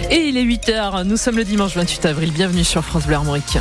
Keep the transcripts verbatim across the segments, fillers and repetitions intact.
Et il est huit heures, nous sommes le dimanche vingt-huit avril, bienvenue sur France Bleu Armorique.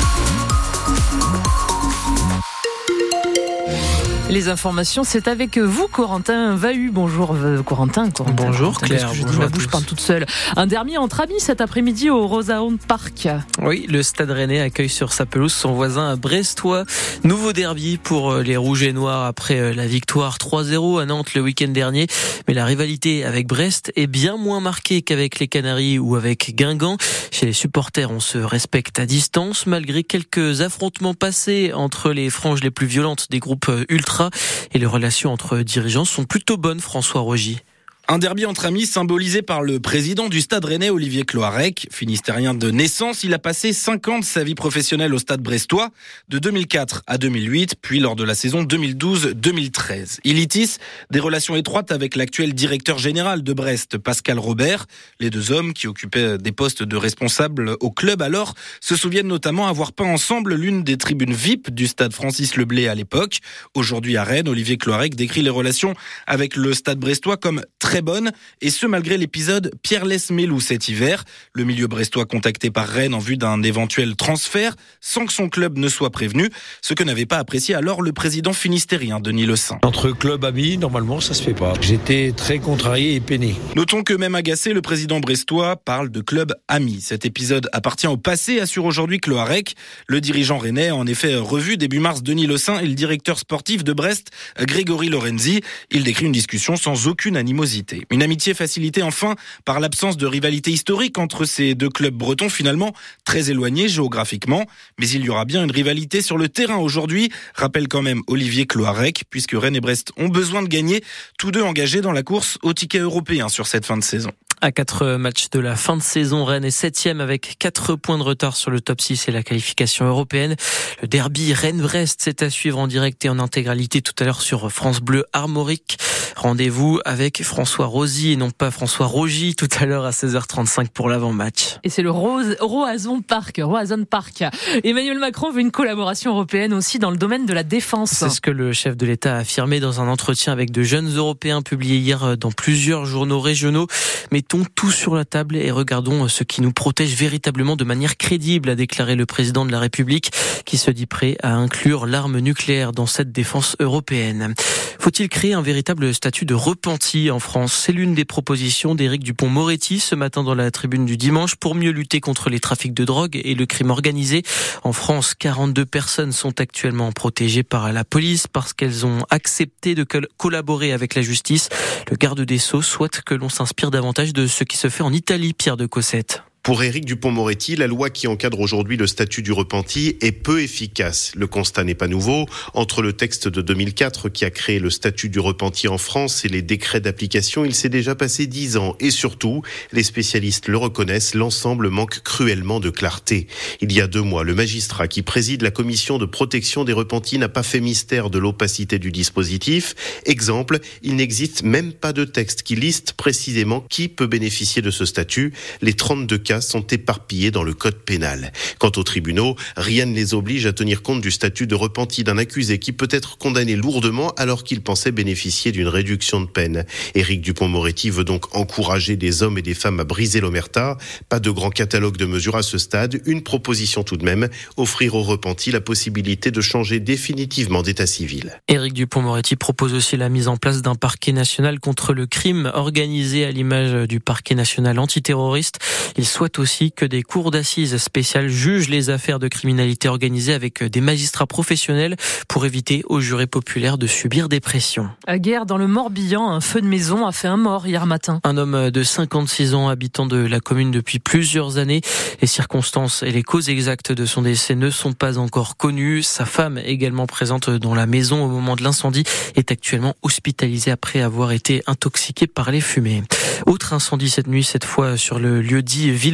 Les informations, c'est avec vous, Corentin Vahu. Bonjour, euh, Corentin. Corentin. Bonjour, Corentin, Claire. Que je bonjour dis ma bouche parle toute seule. Un derby entre amis cet après-midi au Rosehound Park. Oui, le Stade Rennais accueille sur sa pelouse son voisin brestois. Nouveau derby pour les Rouges et Noirs après la victoire trois zéro à Nantes le week-end dernier. Mais la rivalité avec Brest est bien moins marquée qu'avec les Canaries ou avec Guingamp. Chez les supporters, on se respecte à distance malgré quelques affrontements passés entre les franges les plus violentes des groupes ultra. Et les relations entre dirigeants sont plutôt bonnes, François Rogy. Un derby entre amis symbolisé par le président du Stade Rennais, Olivier Cloarec. Finistérien de naissance, il a passé cinq ans de sa vie professionnelle au Stade brestois, de deux mille quatre à deux mille huit, puis lors de la saison deux mille douze deux mille treize. Il y tisse des relations étroites avec l'actuel directeur général de Brest, Pascal Robert. Les deux hommes, qui occupaient des postes de responsables au club alors, se souviennent notamment avoir peint ensemble l'une des tribunes V I P du Stade Francis Leblay à l'époque. Aujourd'hui à Rennes, Olivier Cloarec décrit les relations avec le Stade brestois comme très bonne, et ce malgré l'épisode Pierre Lesmelou cet hiver. Le milieu brestois contacté par Rennes en vue d'un éventuel transfert sans que son club ne soit prévenu, ce que n'avait pas apprécié alors le président finistérien Denis Le Saint. Entre clubs amis, normalement ça se fait pas. J'étais très contrarié et peiné. Notons que même agacé, le président brestois parle de club ami. Cet épisode appartient au passé, assure aujourd'hui Cloarec. Le dirigeant rennais a en effet revu début mars Denis Le Saint et le directeur sportif de Brest, Grégory Lorenzi. Il décrit une discussion sans aucune animosité. Une amitié facilitée enfin par l'absence de rivalité historique entre ces deux clubs bretons finalement très éloignés géographiquement. Mais il y aura bien une rivalité sur le terrain aujourd'hui, rappelle quand même Olivier Cloarec, puisque Rennes et Brest ont besoin de gagner, tous deux engagés dans la course au ticket européen sur cette fin de saison. À quatre matchs de la fin de saison, Rennes est septième avec quatre points de retard sur le top six et la qualification européenne. Le derby Rennes-Brest, c'est à suivre en direct et en intégralité tout à l'heure sur France Bleu Armorique. Rendez-vous avec François Rozy et non pas François Rogy tout à l'heure à seize heures trente-cinq pour l'avant-match. Et c'est le Rose, Roazhon Park, Roazhon Park. Emmanuel Macron veut une collaboration européenne aussi dans le domaine de la défense. C'est ce que le chef de l'État a affirmé dans un entretien avec de jeunes Européens publié hier dans plusieurs journaux régionaux. Mettons tout sur la table et regardons ce qui nous protège véritablement de manière crédible, a déclaré le président de la République, qui se dit prêt à inclure l'arme nucléaire dans cette défense européenne. Faut-il créer un véritable statut de repenti en France ? C'est l'une des propositions d'Éric Dupond-Moretti ce matin dans la Tribune du dimanche pour mieux lutter contre les trafics de drogue et le crime organisé. En France, quarante-deux personnes sont actuellement protégées par la police parce qu'elles ont accepté de collaborer avec la justice. Le garde des Sceaux souhaite que l'on s'inspire davantage de ce qui se fait en Italie, Pierre de Cossette. Pour Éric Dupond-Moretti, la loi qui encadre aujourd'hui le statut du repenti est peu efficace. Le constat n'est pas nouveau. Entre le texte de deux mille quatre qui a créé le statut du repenti en France et les décrets d'application, il s'est déjà passé dix ans. Et surtout, les spécialistes le reconnaissent, l'ensemble manque cruellement de clarté. Il y a deux mois, le magistrat qui préside la commission de protection des repentis n'a pas fait mystère de l'opacité du dispositif. Exemple, il n'existe même pas de texte qui liste précisément qui peut bénéficier de ce statut. Les trente-deux cas sont éparpillés dans le code pénal. Quant aux tribunaux, rien ne les oblige à tenir compte du statut de repenti d'un accusé qui peut être condamné lourdement alors qu'il pensait bénéficier d'une réduction de peine. Éric Dupond-Moretti veut donc encourager des hommes et des femmes à briser l'omerta. Pas de grand catalogue de mesures à ce stade, une proposition tout de même, offrir aux repentis la possibilité de changer définitivement d'état civil. Éric Dupond-Moretti propose aussi la mise en place d'un parquet national contre le crime organisé à l'image du parquet national antiterroriste. Il souhaite aussi que des cours d'assises spéciales jugent les affaires de criminalité organisée avec des magistrats professionnels pour éviter aux jurés populaires de subir des pressions. À Guerre, dans le Morbihan, un feu de maison a fait un mort hier matin. Un homme de cinquante-six ans, habitant de la commune depuis plusieurs années. Les circonstances et les causes exactes de son décès ne sont pas encore connues. Sa femme, également présente dans la maison au moment de l'incendie, est actuellement hospitalisée après avoir été intoxiquée par les fumées. Autre incendie cette nuit, cette fois sur le lieu dit Ville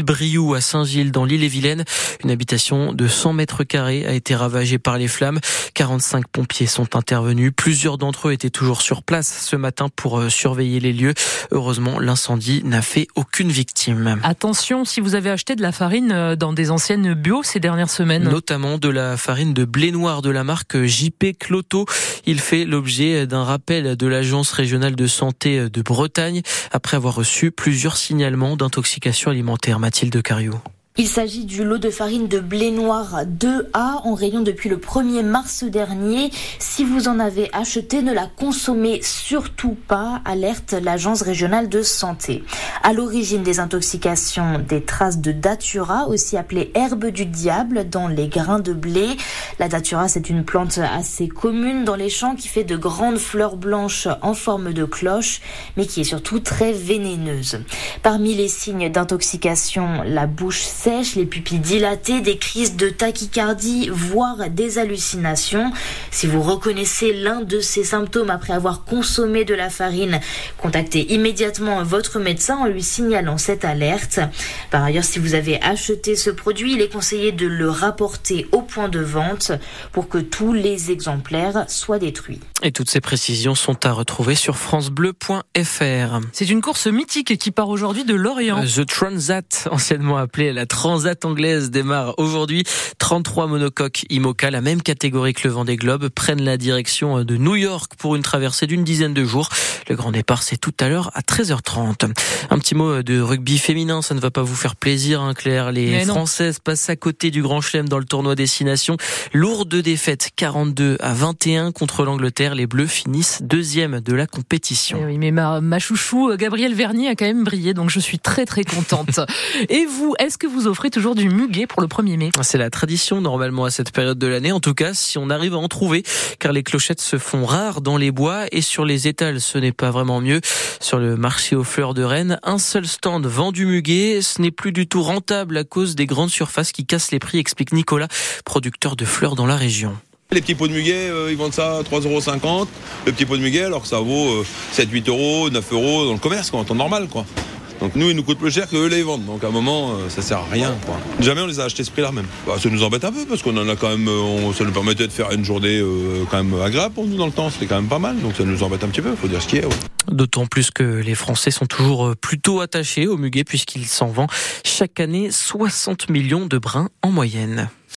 Villebriou à Saint-Gilles dans l'Ille-et-Vilaine. Une habitation de cent mètres carrés a été ravagée par les flammes. quarante-cinq pompiers sont intervenus. Plusieurs d'entre eux étaient toujours sur place ce matin pour surveiller les lieux. Heureusement, l'incendie n'a fait aucune victime. Attention si vous avez acheté de la farine dans des anciennes bio ces dernières semaines. Notamment de la farine de blé noir de la marque J P Cloto. Il fait l'objet d'un rappel de l'Agence régionale de santé de Bretagne après avoir reçu plusieurs signalements d'intoxication alimentaire. Mathilde Cariou. Il s'agit du lot de farine de blé noir deux A en rayon depuis le premier mars dernier. Si vous en avez acheté, ne la consommez surtout pas, alerte l'Agence régionale de santé. À l'origine des intoxications, des traces de datura, aussi appelée herbe du diable, dans les grains de blé. La datura, c'est une plante assez commune dans les champs qui fait de grandes fleurs blanches en forme de cloche, mais qui est surtout très vénéneuse. Parmi les signes d'intoxication, la bouche sèche, les pupilles dilatées, des crises de tachycardie, voire des hallucinations. Si vous reconnaissez l'un de ces symptômes après avoir consommé de la farine, contactez immédiatement votre médecin en lui signalant cette alerte. Par ailleurs, si vous avez acheté ce produit, il est conseillé de le rapporter au point de vente pour que tous les exemplaires soient détruits. Et toutes ces précisions sont à retrouver sur francebleu point f r. C'est une course mythique qui part aujourd'hui de Lorient. The Transat, anciennement appelée la Transat anglaise, démarre aujourd'hui. trente-trois monocoques IMOCA, la même catégorie que le Vendée Globe, prennent la direction de New York pour une traversée d'une dizaine de jours. Le grand départ, c'est tout à l'heure à treize heures trente. Un petit mot de rugby féminin, ça ne va pas vous faire plaisir, hein, Claire. Les Mais Françaises non. passent à côté du Grand Chelem dans le tournoi Destination. Lourde défaite, quarante-deux à vingt et un contre l'Angleterre. Les Bleus finissent deuxième de la compétition. Et oui, mais ma, ma chouchou, Gabrielle Vernier, a quand même brillé, donc je suis très très contente. Et vous, est-ce que vous offrez toujours du muguet pour le premier mai ? C'est la tradition normalement à cette période de l'année, en tout cas si on arrive à en trouver, car les clochettes se font rares dans les bois et sur les étals ce n'est pas vraiment mieux. Sur le marché aux fleurs de Rennes, un seul stand vend du muguet, ce n'est plus du tout rentable à cause des grandes surfaces qui cassent les prix, explique Nicolas, producteur de fleurs dans la région. Les petits pots de muguet, euh, ils vendent ça à trois euros cinquante, le petit pot de muguet, alors que ça vaut euh, sept à huit euros, neuf euros dans le commerce, quoi, en temps normal, quoi. Donc nous, ils nous coûtent plus cher qu'eux les vendent. Donc à un moment, euh, ça sert à rien, quoi. Jamais on les a achetés ce prix-là même. Bah, ça nous embête un peu parce qu'on en a quand même, on, ça nous permettait de faire une journée euh, quand même agréable pour nous dans le temps. C'était quand même pas mal. Donc ça nous embête un petit peu, faut dire ce qu'il y a. Ouais. D'autant plus que les Français sont toujours plutôt attachés au muguet puisqu'il s'en vend chaque année soixante millions de brins en moyenne.